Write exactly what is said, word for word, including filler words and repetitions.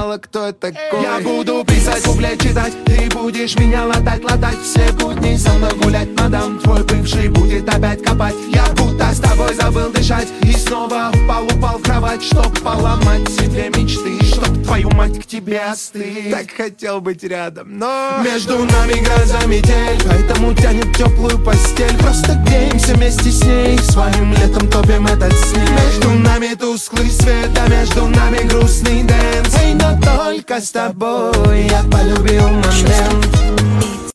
знала, кто я такой. Я буду писать, куплет читать, ты будешь меня латать, латать. Все будни со мной гулять, мадам, твой бывший будет опять копать. Я будто с тобой забыл дышать и снова упал, упал в кровать, чтоб поломать себе мечты, чтоб твою мать к тебе остыть. Так хотел быть рядом, но между нами гроза метель, поэтому тянет теплую постель. Просто греемся вместе с ней, своим летом топим этот снег. Между нами тусклый свет, а между нами грустный дэнс. Эй, но только с тобой я полюбил момент.